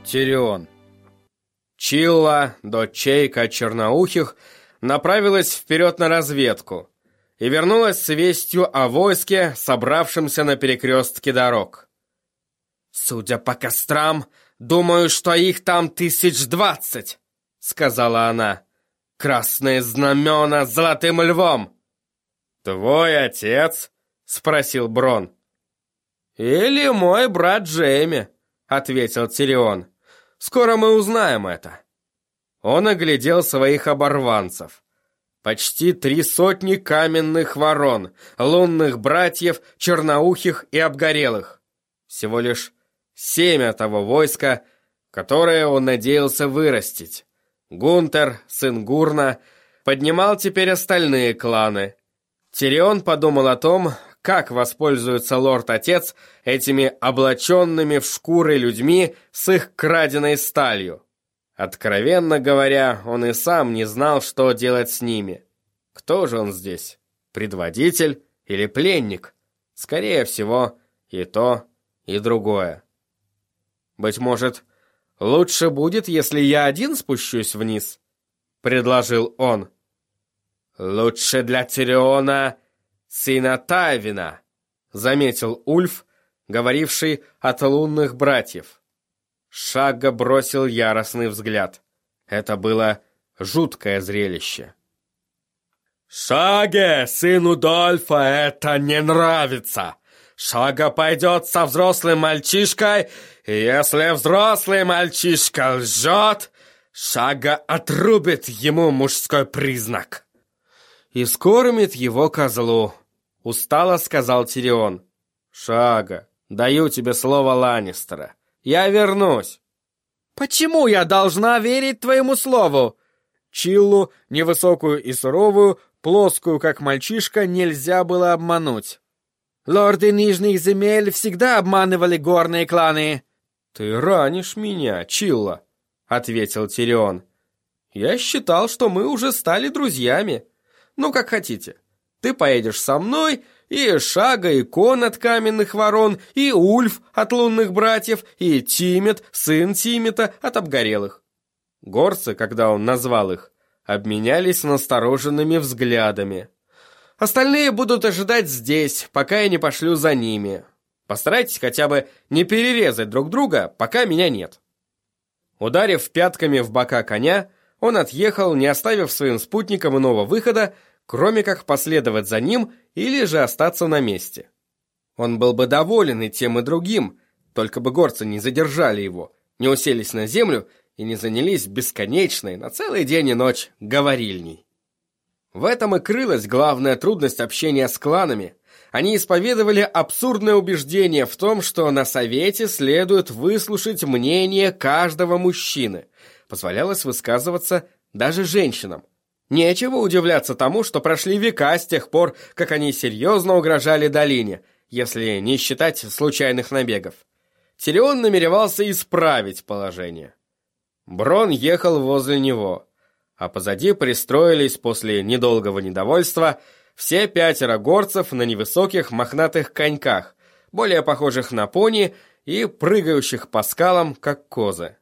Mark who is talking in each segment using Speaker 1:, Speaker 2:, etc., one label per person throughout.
Speaker 1: Тирион. Чилла, дочь Чейка Черноухих, направилась вперед на разведку и вернулась с вестью о войске, собравшемся на перекрестке дорог. «Судя по кострам, думаю, что их там 20, — сказала она. «Красные знамена с золотым львом!» «Твой отец?» — спросил Брон. «Или мой брат Джейми», — ответил Тирион. «Скоро мы узнаем это». Он оглядел своих оборванцев. Почти 300 каменных ворон, лунных братьев, черноухих и обгорелых. Всего лишь 7 того войска, которое он надеялся вырастить. Гунтер, сын Гурна, поднимал теперь остальные кланы. Тирион подумал о том, как воспользуется лорд-отец этими облаченными в шкуры людьми с их краденой сталью. Откровенно говоря, он и сам не знал, что делать с ними. Кто же он здесь? Предводитель или пленник? Скорее всего, и то, и другое. «Быть может, лучше будет, если я один спущусь вниз?» — предложил он. «Лучше для Тириона сына Тайвина», — заметил Ульф, говоривший от лунных братьев. Шагга бросил яростный взгляд. Это было жуткое зрелище. «Шаге, сыну Дольфа, это не нравится. Шага пойдет со взрослым мальчишкой, и если взрослый мальчишка лжет, Шага отрубит ему мужской признак. И скормит его козлу», — устало сказал Тирион. «Шага, даю тебе слово Ланнистера. Я вернусь». «Почему я должна верить твоему слову?» Чиллу, невысокую и суровую, плоскую, как мальчишка, нельзя было обмануть. «Лорды Нижних земель всегда обманывали горные кланы». «Ты ранишь меня, Чилла», — ответил Тирион. «Я считал, что мы уже стали друзьями. Ну, как хотите. Ты поедешь со мной, и Шага, и Кон от каменных ворон, и Ульф от лунных братьев, и Тимет, сын Тимета, от обгорелых». Горцы, когда он назвал их, обменялись настороженными взглядами. «Остальные будут ожидать здесь, пока я не пошлю за ними. Постарайтесь хотя бы не перерезать друг друга, пока меня нет». Ударив пятками в бока коня, он отъехал, не оставив своим спутникам иного выхода, кроме как последовать за ним или же остаться на месте. Он был бы доволен и тем, и другим, только бы горцы не задержали его, не уселись на землю и не занялись бесконечной на целый день и ночь говорильней. В этом и крылась главная трудность общения с кланами. Они исповедовали абсурдное убеждение в том, что на совете следует выслушать мнение каждого мужчины. Позволялось высказываться даже женщинам. Нечего удивляться тому, что прошли века с тех пор, как они серьезно угрожали долине, если не считать случайных набегов. Тирион намеревался исправить положение. Брон ехал возле него, а позади пристроились после недолгого недовольства все 5 горцев на невысоких мохнатых коньках, более похожих на пони и прыгающих по скалам, как козы.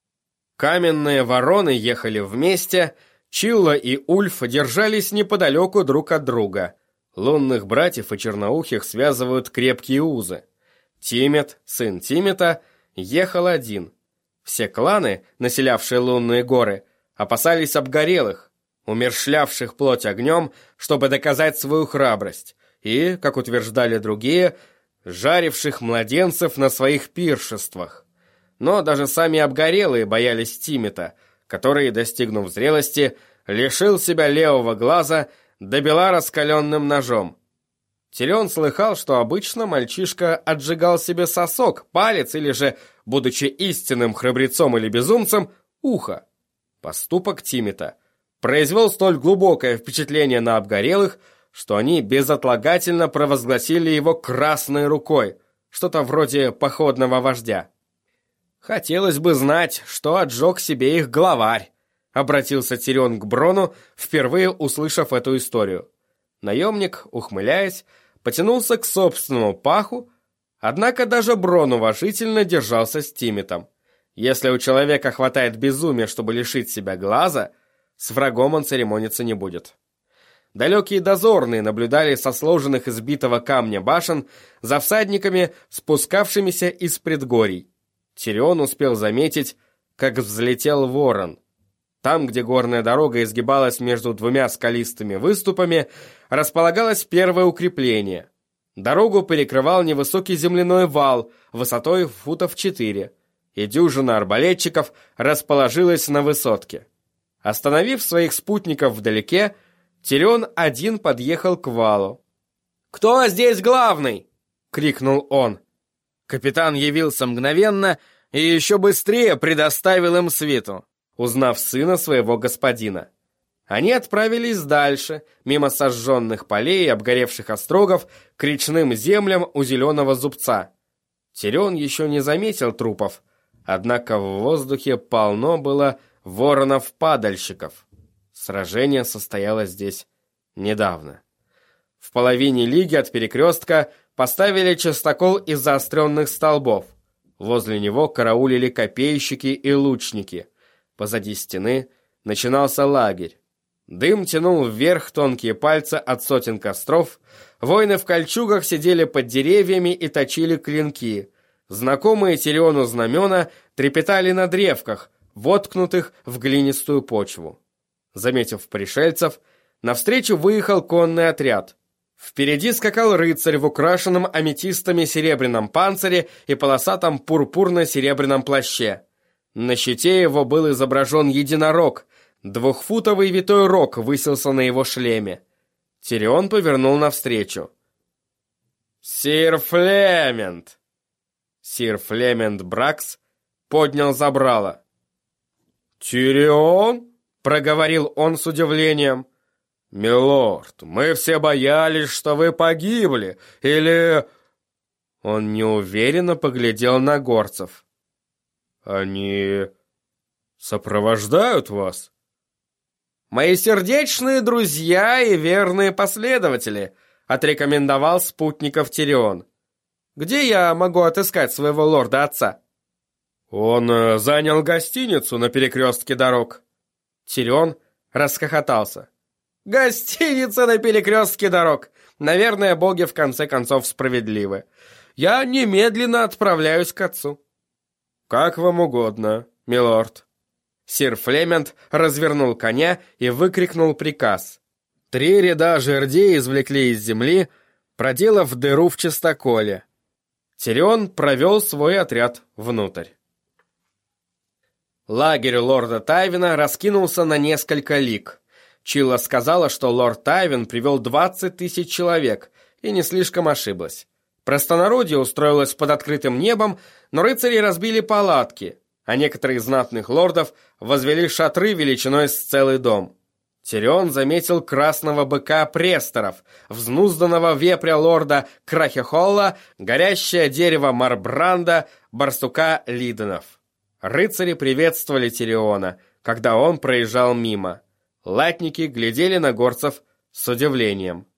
Speaker 1: Каменные вороны ехали вместе. Чилла и Ульф держались неподалеку друг от друга. Лунных братьев и черноухих связывают крепкие узы. Тимет, сын Тимета, ехал один. Все кланы, населявшие лунные горы, опасались обгорелых, умерщвлявших плоть огнем, чтобы доказать свою храбрость, и, как утверждали другие, жаривших младенцев на своих пиршествах. Но даже сами обгорелые боялись Тимета, который, достигнув зрелости, лишил себя левого глаза, добила раскаленным ножом. Тирион слыхал, что обычно мальчишка отжигал себе сосок, палец или же, будучи истинным храбрецом или безумцем, ухо. Поступок Тимета произвел столь глубокое впечатление на обгорелых, что они безотлагательно провозгласили его красной рукой, что-то вроде походного вождя. «Хотелось бы знать, что отжег себе их главарь», — обратился Тирион к Брону, впервые услышав эту историю. Наемник, ухмыляясь, потянулся к собственному паху, однако даже Брон уважительно держался с Тиметом. Если у человека хватает безумия, чтобы лишить себя глаза, с врагом он церемониться не будет. Далекие дозорные наблюдали со сложенных из битого камня башен за всадниками, спускавшимися из предгорий. Тирион успел заметить, как взлетел ворон. Там, где горная дорога изгибалась между двумя скалистыми выступами, располагалось первое укрепление. Дорогу перекрывал невысокий земляной вал высотой футов 4, и дюжина арбалетчиков расположилась на высотке. Остановив своих спутников вдалеке, Тирион один подъехал к валу. «Кто здесь главный?» — крикнул он. Капитан явился мгновенно и еще быстрее предоставил им свиту, узнав сына своего господина. Они отправились дальше, мимо сожженных полей и обгоревших острогов, к речным землям у Зеленого Зубца. Тирион еще не заметил трупов, однако в воздухе полно было воронов-падальщиков. Сражение состоялось здесь недавно. В половине лиги от перекрестка поставили частокол из заостренных столбов. Возле него караулили копейщики и лучники. Позади стены начинался лагерь. Дым тянул вверх тонкие пальцы от сотен костров. Воины в кольчугах сидели под деревьями и точили клинки. Знакомые Тириону знамена трепетали на древках, воткнутых в глинистую почву. Заметив пришельцев, навстречу выехал конный отряд. Впереди скакал рыцарь в украшенном аметистами серебряном панцире и полосатом пурпурно-серебряном плаще. На щите его был изображен единорог, 2-футовый витой рог высился на его шлеме. Тирион повернул навстречу. «Сир Флемент!» Сир Флемент Бракс поднял забрало. «Тирион?» — проговорил он с удивлением. «Милорд, мы все боялись, что вы погибли, или...» Он неуверенно поглядел на горцев. «Они сопровождают вас?» «Мои сердечные друзья и верные последователи», — отрекомендовал спутников Тирион. «Где я могу отыскать своего лорда-отца?» «Он занял гостиницу на перекрестке дорог». Тирион расхохотался. «Гостиница на перекрестке дорог! Наверное, боги в конце концов справедливы. Я немедленно отправляюсь к отцу». «Как вам угодно, милорд». Сир Флемент развернул коня и выкрикнул приказ. 3 ряда жердей извлекли из земли, проделав дыру в частоколе. Тирион провел свой отряд внутрь. Лагерь лорда Тайвина раскинулся на несколько лиг. Чилла сказала, что лорд Тайвин привел 20 000 человек, и не слишком ошиблась. Простонародье устроилось под открытым небом, но рыцари разбили палатки, а некоторые из знатных лордов возвели шатры величиной с целый дом. Тирион заметил красного быка Престоров, взнузданного вепря лорда Крахехолла, горящее дерево Марбранда, барсука Лиденов. Рыцари приветствовали Тириона, когда он проезжал мимо. Латники глядели на горцев с удивлением.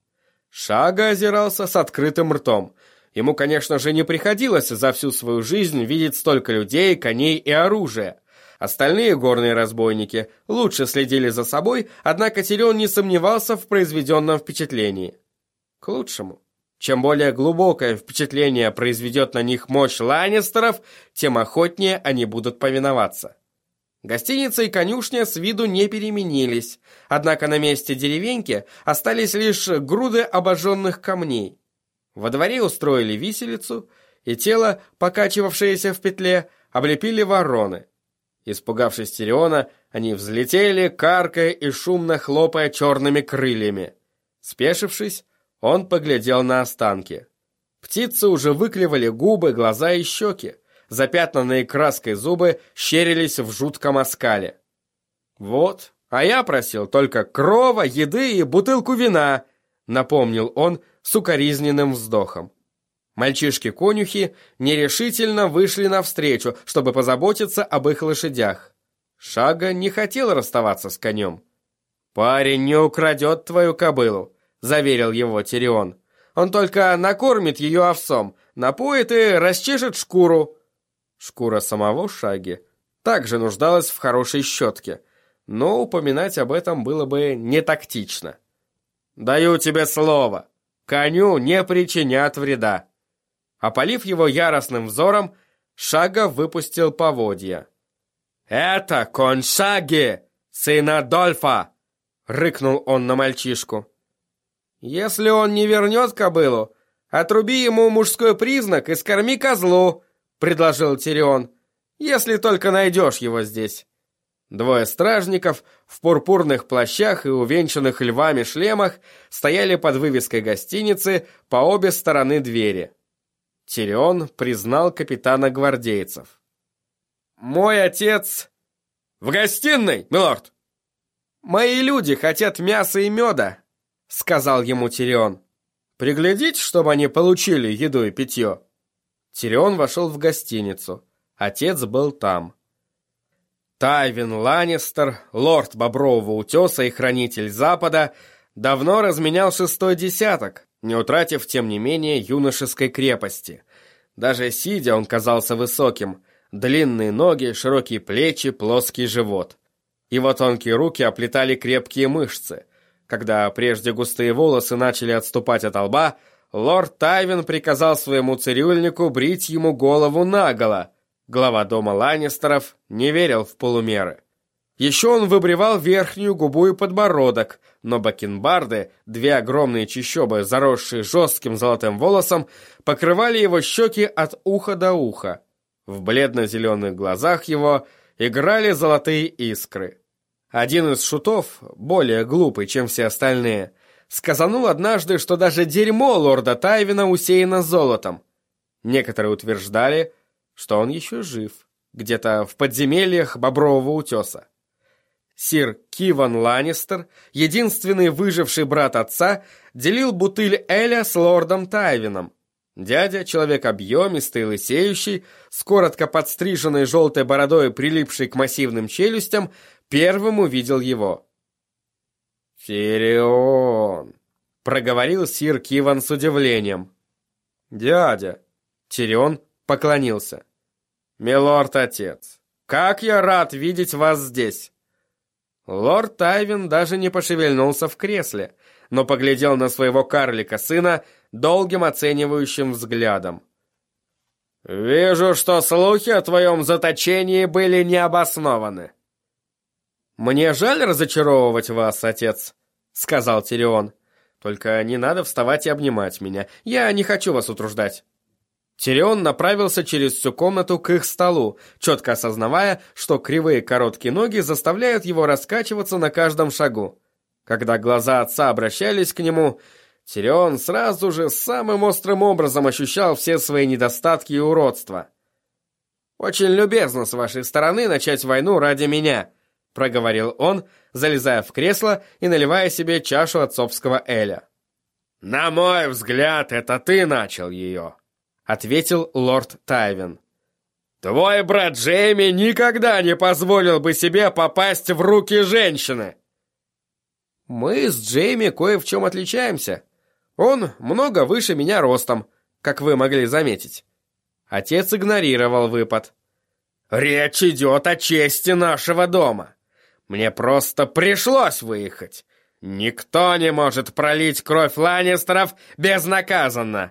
Speaker 1: Шага озирался с открытым ртом. Ему, конечно же, не приходилось за всю свою жизнь видеть столько людей, коней и оружия. Остальные горные разбойники лучше следили за собой, однако Тирион не сомневался в произведенном впечатлении. К лучшему. Чем более глубокое впечатление произведет на них мощь ланнистеров, тем охотнее они будут повиноваться. Гостиница и конюшня с виду не переменились, однако на месте деревеньки остались лишь груды обожженных камней. Во дворе устроили виселицу, и тело, покачивавшееся в петле, облепили вороны. Испугавшись Тириона, они взлетели, каркая и шумно хлопая черными крыльями. Спешившись, он поглядел на останки. Птицы уже выклевали губы, глаза и щеки. Запятнанные краской зубы щерились в жутком оскале. «Вот, а я просил только крова, еды и бутылку вина», напомнил он с укоризненным вздохом. Мальчишки-конюхи нерешительно вышли навстречу, чтобы позаботиться об их лошадях. Шага не хотел расставаться с конем. «Парень не украдет твою кобылу», — заверил его Тирион. «Он только накормит ее овсом, напоит и расчешет шкуру». Шкура самого Шаги также нуждалась в хорошей щетке, но упоминать об этом было бы не тактично. «Даю тебе слово, коню не причинят вреда». Опалив его яростным взором, Шага выпустил поводья. «Это конь Шаги, сын Адольфа!» — рыкнул он на мальчишку. «Если он не вернет кобылу, отруби ему мужской признак и скорми козлу», — предложил Тирион, «если только найдешь его здесь». Двое стражников в пурпурных плащах и увенчанных львами шлемах стояли под вывеской гостиницы по обе стороны двери. Тирион признал капитана гвардейцев. «Мой отец...» «В гостиной, милорд!» «Мои люди хотят мяса и меда», — сказал ему Тирион. «Приглядите, чтобы они получили еду и питье». Тирион вошел в гостиницу. Отец был там. Тайвин Ланнистер, лорд Бобрового утеса и хранитель Запада, давно разменял 6-й десяток, не утратив, тем не менее, юношеской крепости. Даже сидя он казался высоким. Длинные ноги, широкие плечи, плоский живот. Его тонкие руки оплетали крепкие мышцы. Когда прежде густые волосы начали отступать от лба, лорд Тайвин приказал своему цирюльнику брить ему голову наголо. Глава дома Ланнистеров не верил в полумеры. Еще он выбривал верхнюю губу и подбородок, но бакенбарды, две огромные чащобы, заросшие жестким золотым волосом, покрывали его щеки от уха до уха. В бледно-зеленых глазах его играли золотые искры. Один из шутов, более глупый, чем все остальные, сказанул однажды, что даже дерьмо лорда Тайвина усеяно золотом. Некоторые утверждали, что он еще жив, где-то в подземельях Бобрового утеса. Сир Киван Ланнистер, единственный выживший брат отца, делил бутыль эля с лордом Тайвином. Дядя, человек объемистый и лысеющий, с коротко подстриженной желтой бородой, прилипшей к массивным челюстям, первым увидел его. «Тирион!» — проговорил сир Киван с удивлением. «Дядя!» — Тирион поклонился. «Милорд-отец, как я рад видеть вас здесь!» Лорд Тайвин даже не пошевельнулся в кресле, но поглядел на своего карлика-сына долгим оценивающим взглядом. «Вижу, что слухи о твоем заточении были необоснованы». «Мне жаль разочаровывать вас, отец», — сказал Тирион. «Только не надо вставать и обнимать меня. Я не хочу вас утруждать». Тирион направился через всю комнату к их столу, четко осознавая, что кривые короткие ноги заставляют его раскачиваться на каждом шагу. Когда глаза отца обращались к нему, Тирион сразу же самым острым образом ощущал все свои недостатки и уродства. «Очень любезно с вашей стороны начать войну ради меня», — проговорил он, залезая в кресло и наливая себе чашу отцовского эля. «На мой взгляд, это ты начал ее», — ответил лорд Тайвин. «Твой брат Джейми никогда не позволил бы себе попасть в руки женщины». «Мы с Джейми кое в чем отличаемся. Он много выше меня ростом, как вы могли заметить». Отец игнорировал выпад. «Речь идет о чести нашего дома. Мне просто пришлось выехать. Никто не может пролить кровь Ланнистеров безнаказанно».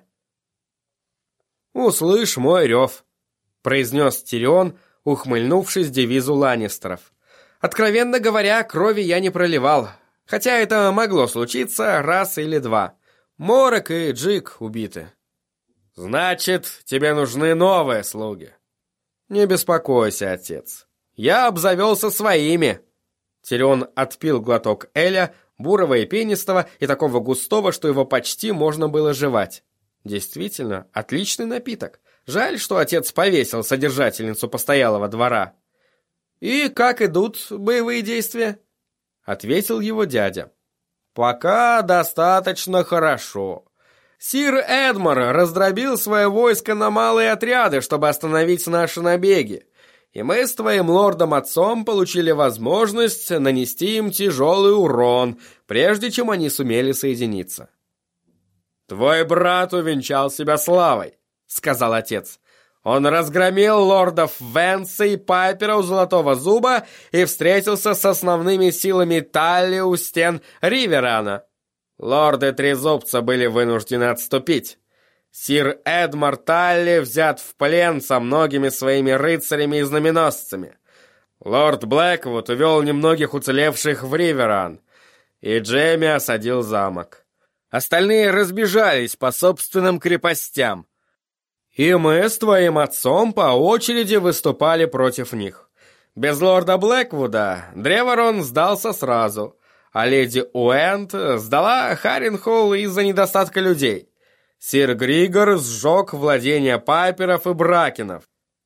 Speaker 1: «Услышь мой рев», — произнес Тирион, ухмыльнувшись девизу Ланнистеров. «Откровенно говоря, крови я не проливал, хотя это могло случиться раз или два. Морок и Джик убиты». «Значит, тебе нужны новые слуги?» «Не беспокойся, отец. Я обзавелся своими». Тирион отпил глоток эля, бурого и пенистого, и такого густого, что его почти можно было жевать. Действительно, отличный напиток. Жаль, что отец повесил содержательницу постоялого двора. «И как идут боевые действия?» — ответил его дядя. «Пока достаточно хорошо. Сир Эдмор раздробил свое войско на малые отряды, чтобы остановить наши набеги, и мы с твоим лордом-отцом получили возможность нанести им тяжелый урон, прежде чем они сумели соединиться». «Твой брат увенчал себя славой», — сказал отец. Он разгромил лордов Венса и Пайпера у Золотого Зуба и встретился с основными силами Талли у стен Риверана. Лорды Трезубца были вынуждены отступить. Сир Эдмар Талли взят в плен со многими своими рыцарями и знаменосцами. Лорд Блэквуд увел немногих уцелевших в Риверан, и Джейми осадил замок. Остальные разбежались по собственным крепостям. И мы с твоим отцом по очереди выступали против них. Без лорда Блэквуда Древорон сдался сразу, а леди Уэнт сдала Харренхолл из-за недостатка людей. Сир Григор сжег владения Пайперов и Бракенов.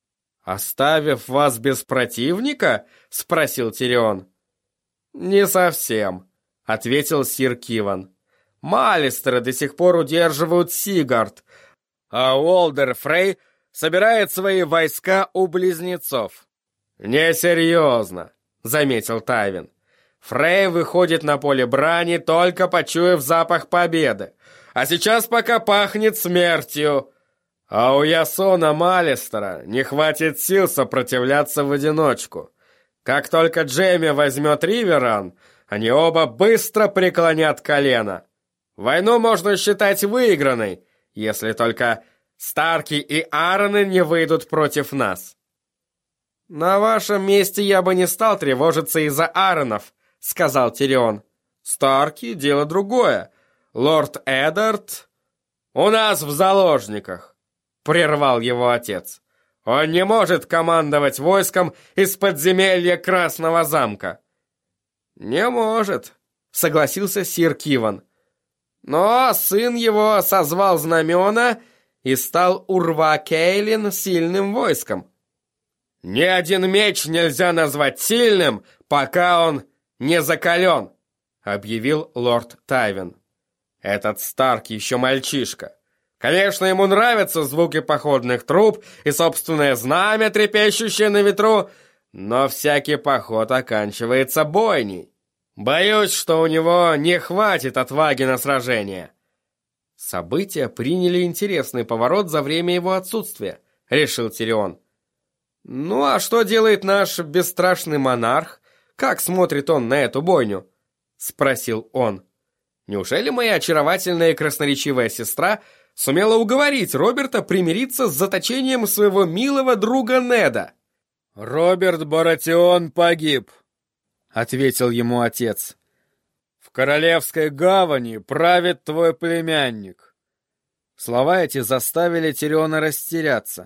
Speaker 1: «Оставив вас без противника?» — спросил Тирион. «Не совсем», — ответил сир Киван. «Малистеры до сих пор удерживают Сигард, а Уолдер Фрей собирает свои войска у близнецов». «Несерьезно», — заметил Тайвин. «Фрей выходит на поле брани, только почуяв запах победы, а сейчас пока пахнет смертью. А у Ясона Малистера не хватит сил сопротивляться в одиночку. Как только Джейми возьмет Риверан, они оба быстро преклонят колено. Войну можно считать выигранной, если только Старки и Аароны не выйдут против нас». «На вашем месте я бы не стал тревожиться из-за Ааронов», — сказал Тирион. «Старки — дело другое. Лорд Эддард у нас в заложниках», — прервал его отец. «Он не может командовать войском из подземелья Красного замка». «Не может», — согласился сир Киван. «Но сын его созвал знамена и стал Урва-Кейлин сильным войском». «Ни один меч нельзя назвать сильным, пока он не закален», — объявил лорд Тайвин. «Этот Старк еще мальчишка. Конечно, ему нравятся звуки походных труб и собственное знамя, трепещущее на ветру, но всякий поход оканчивается бойней. Боюсь, что у него не хватит отваги на сражение». «События приняли интересный поворот за время его отсутствия», — решил Тирион. «Ну а что делает наш бесстрашный монарх? Как смотрит он на эту бойню?» — спросил он. «Неужели моя очаровательная и красноречивая сестра сумела уговорить Роберта примириться с заточением своего милого друга Неда?»
Speaker 2: «Роберт Баратион погиб», — ответил ему отец. «В Королевской гавани правит твой племянник». Слова эти заставили Тириона растеряться.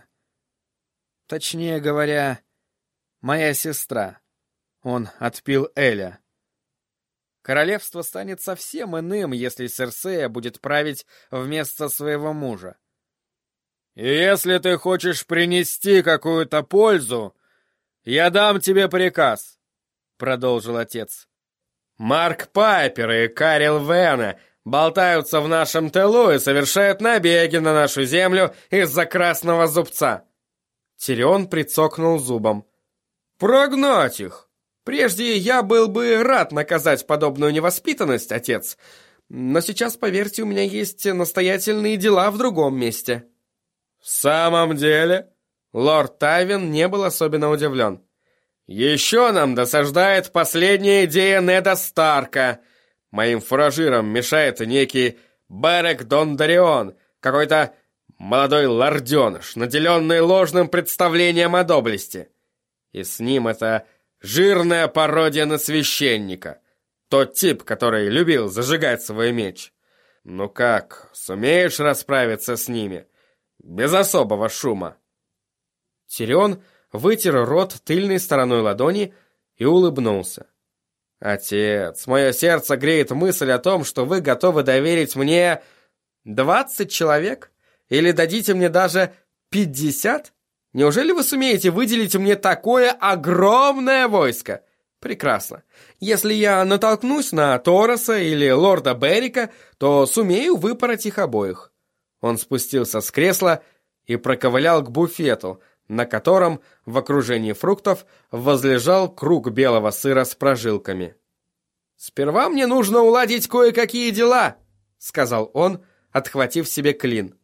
Speaker 2: Точнее говоря, моя сестра. Он отпил Эля. Королевство станет совсем иным, если Серсея будет править вместо своего мужа. «И если ты хочешь принести какую-то пользу, я дам тебе приказ», — продолжил отец.
Speaker 1: «Марк Пайпер и Карел Вена болтаются в нашем тылу и совершают набеги на нашу землю из-за Красного Зубца». Тирион прицокнул зубом. «Прогнать их! Прежде я был бы рад наказать подобную невоспитанность, отец, но сейчас, поверьте, у меня есть настоятельные дела в другом месте». «В самом деле?» Лорд Тайвин не был особенно удивлен. «Еще нам досаждает последняя идея Неда Старка. Моим фуражирам мешает некий Берек Дондарион, какой-то молодой лорденыш, наделенный ложным представлением о доблести. И с ним это жирная пародия на священника, тот тип, который любил зажигать свой меч. Ну как, сумеешь расправиться с ними? Без особого шума?» Тирион вытер рот тыльной стороной ладони и улыбнулся. «Отец, мое сердце греет мысль о том, что вы готовы доверить мне 20 человек? Или дадите мне даже 50? Неужели вы сумеете выделить мне такое огромное войско? Прекрасно. Если я натолкнусь на Тороса или лорда Беррика, то сумею выпороть их обоих». Он спустился с кресла и проковылял к буфету, на котором в окружении фруктов возлежал круг белого сыра с прожилками. «Сперва мне нужно уладить кое-какие дела», — сказал он, отхватив себе клин.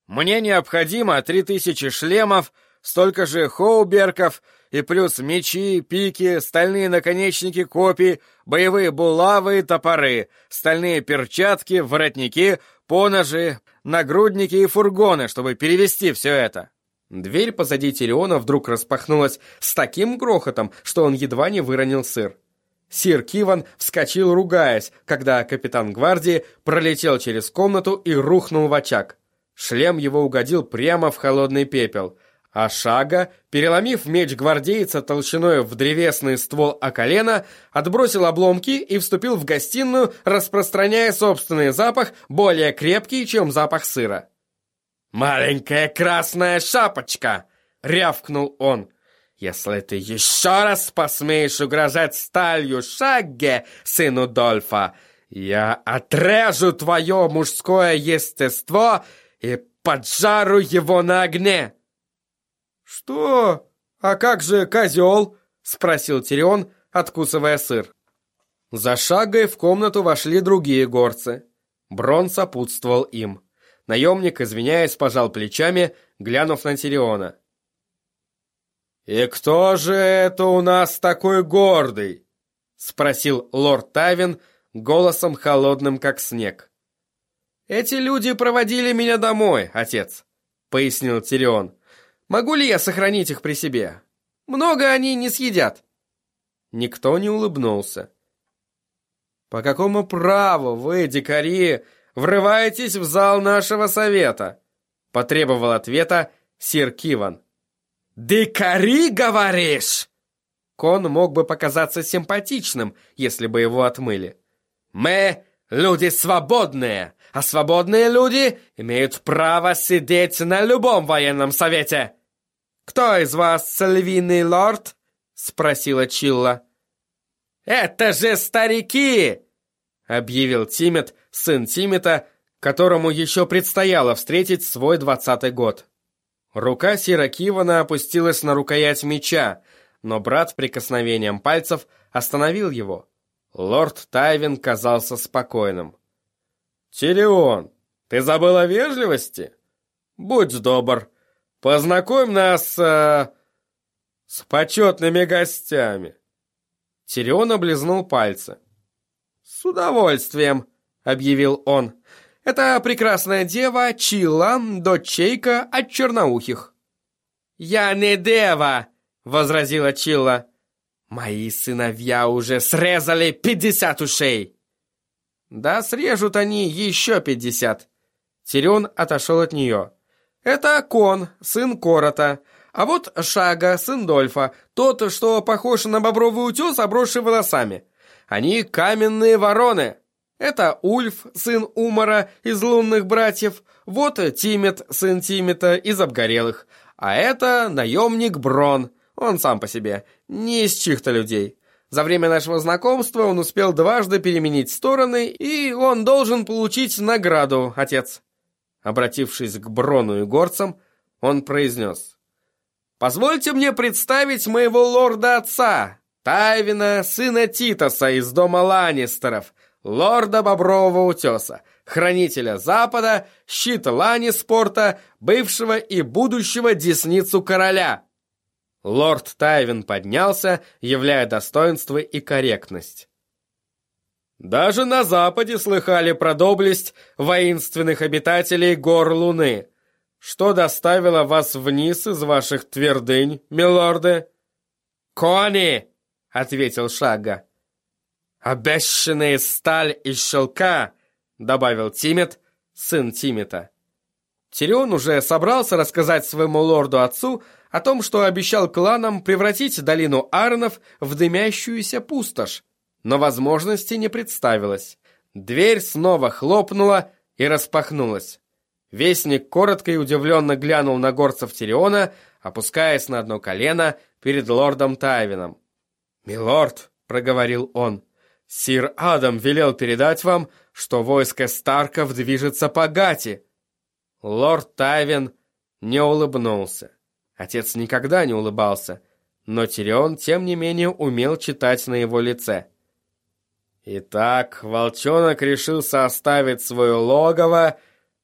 Speaker 2: Мне необходимо 3000 шлемов, столько же хоуберков и плюс мечи, пики, стальные наконечники копий, боевые булавы и топоры, стальные перчатки, воротники, поножи, нагрудники и фургоны, чтобы перевести все это».
Speaker 1: Дверь позади Тириона вдруг распахнулась с таким грохотом, что он едва не выронил сыр. Сир Киван вскочил, ругаясь, когда капитан гвардии пролетел через комнату и рухнул в очаг. Шлем его угодил прямо в холодный пепел, а Шага, переломив меч гвардейца толщиной в древесный ствол о колено, отбросил обломки и вступил в гостиную, распространяя собственный запах, более крепкий, чем запах сыра. «Маленькая красная шапочка!» — рявкнул он. «Если ты еще раз посмеешь угрожать сталью Шагге, сыну Дольфа, я отрежу твое мужское естество и поджару его на огне!» «Что? А как же козел?» — спросил Тирион, откусывая сыр. За Шаггой в комнату вошли другие горцы. Брон сопутствовал им. Наемник, извиняясь, пожал плечами, глянув на Тириона. «И кто же это у нас такой гордый?» — спросил лорд Тайвин голосом холодным, как снег. «Эти люди проводили меня домой, отец», — пояснил Тирион. «Могу ли я сохранить их при себе? Много они не съедят». Никто не улыбнулся. «По какому праву вы, дикари, врываетесь в зал нашего совета?» — потребовал ответа сир Киван. «Дикари, говоришь?» Кон мог бы показаться симпатичным, если бы его отмыли. «Мы люди свободные, а свободные люди имеют право сидеть на любом военном совете». «Кто из вас львиный лорд?» — спросила Чилла. «Это же старики!» — объявил Тимет, сын Тимета, которому еще предстояло встретить свой 20-й год. Рука сира Кивана опустилась на рукоять меча, но брат прикосновением пальцев остановил его. Лорд Тайвин казался спокойным. «Тирион, ты забыл о вежливости? Будь добр, познакомь нас с почетными гостями». Тирион облизнул пальцы. «С удовольствием», — объявил он. «Это прекрасная дева Чилла, дочь Чейка от черноухих». «Я не дева», — возразила Чилла. «Мои сыновья уже срезали 50 ушей». «Да срежут они еще 50». Тирион отошел от нее. «Это Кон, сын Корота. А вот Шага, сын Дольфа, тот, что похож на бобровый утес, обросший волосами. Они каменные вороны. Это Ульф, сын Умара из лунных братьев. Вот Тимет, сын Тимета из обгорелых. А это наемник Брон. Он сам по себе, не из чьих-то людей. За время нашего знакомства он успел дважды переменить стороны, и он должен получить награду, отец». Обратившись к Брону и горцам, он произнес: «Позвольте мне представить моего лорда-отца, Тайвина, сына Титоса из дома Ланнистеров, лорда Бобрового утеса, хранителя Запада, щит Ланниспорта, бывшего и будущего десницу короля». Лорд Тайвин поднялся, являя достоинство и корректность. «Даже на Западе слыхали про доблесть воинственных обитателей гор Луны. Что доставило вас вниз из ваших твердынь, милорды?» «Кони!» — ответил Шага. «Обещанные сталь и шелка!» — добавил Тимет, сын Тимета. Тирион уже собрался рассказать своему лорду-отцу о том, что обещал кланам превратить долину Арнов в дымящуюся пустошь, но возможности не представилось. Дверь снова хлопнула и распахнулась. Вестник коротко и удивленно глянул на горцев Тириона, опускаясь на одно колено перед лордом Тайвином. «Милорд», — проговорил он, — «сир Адам велел передать вам, что войско Старков движется по Гати». Лорд Тайвин не улыбнулся. Отец никогда не улыбался, но Тирион, тем не менее, умел читать на его лице. «Итак, волчонок решился оставить свое логово,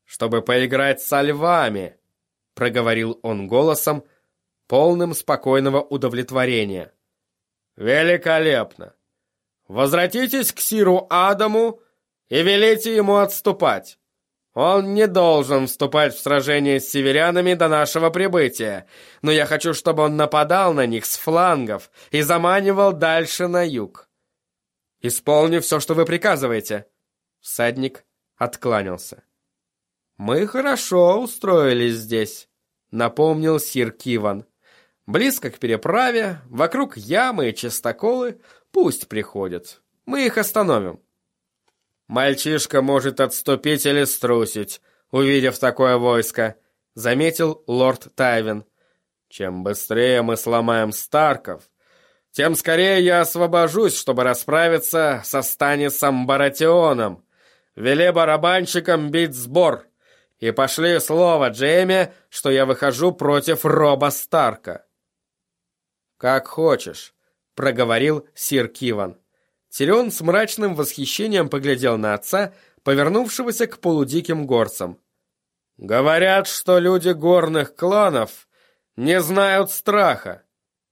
Speaker 1: чтобы поиграть со львами», — проговорил он голосом, полным спокойного удовлетворения. «Великолепно! Возвратитесь к сиру Адаму и велите ему отступать. Он не должен вступать в сражение с северянами до нашего прибытия, но я хочу, чтобы он нападал на них с флангов и заманивал дальше на юг». «Исполню все, что вы приказываете». Всадник откланялся. «Мы хорошо устроились здесь», — напомнил сир Киван. «Близко к переправе, вокруг ямы и чистоколы, пусть приходят. Мы их остановим». «Мальчишка может отступить или струсить, увидев такое войско», — заметил лорд Тайвин. «Чем быстрее мы сломаем Старков, тем скорее я освобожусь, чтобы расправиться со Станисом Баратионом. Вели барабанщикам бить сбор и пошли слово Джейме, что я выхожу против Роба Старка». «Как хочешь», — проговорил сир Киван. Тирион с мрачным восхищением поглядел на отца, повернувшегося к полудиким горцам. «Говорят, что люди горных кланов не знают страха».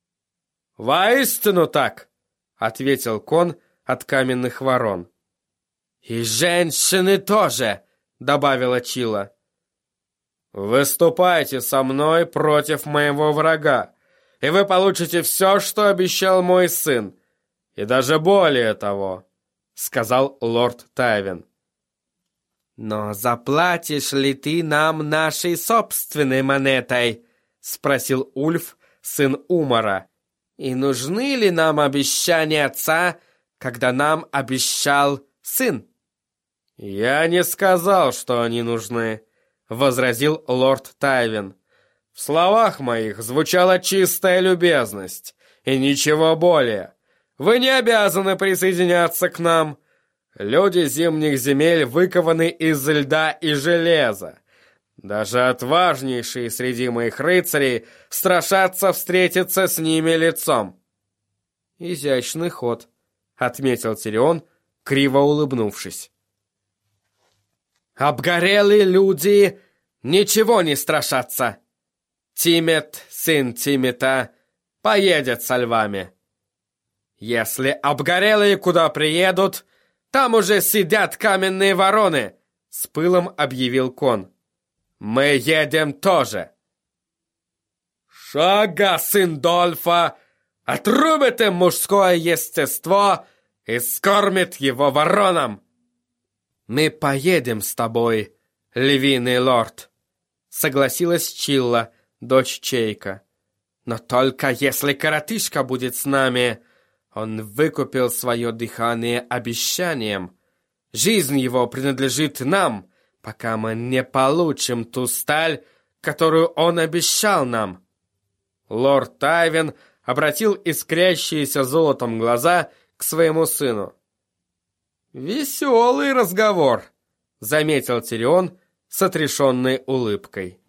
Speaker 1: «Воистину так», — ответил Кон от каменных ворон. «И женщины тоже», — добавила Чила. «Выступайте со мной против моего врага, и вы получите все, что обещал мой сын, и даже более того», — сказал лорд Тайвин. «Но заплатишь ли ты нам нашей собственной монетой?» — спросил Ульф, сын Умара. «И нужны ли нам обещания отца, когда нам обещал сын?» «Я не сказал, что они нужны», — возразил лорд Тайвин. «В словах моих звучала чистая любезность, и ничего более. Вы не обязаны присоединяться к нам. Люди зимних земель выкованы из льда и железа. Даже отважнейшие среди моих рыцарей страшатся встретиться с ними лицом». «Изящный ход», — отметил Тирион, криво улыбнувшись. «Обгорелые люди ничего не страшатся. Тимет, сын Тимета, поедет со львами. Если обгорелые куда приедут, там уже сидят каменные вороны», — с пылом объявил Кон. «Мы едем тоже». «Шага, сын Дольфа, отрубит им мужское естество и скормит его воронам». «Мы поедем с тобой, львиный лорд», — согласилась Чилла, дочь Чейка. «Но только если коротышка будет с нами. Он выкупил свое дыхание обещанием. Жизнь его принадлежит нам, пока мы не получим ту сталь, которую он обещал нам». Лорд Тайвин обратил искрящиеся золотом глаза к своему сыну. «Веселый разговор», — заметил Тирион с отрешенной улыбкой.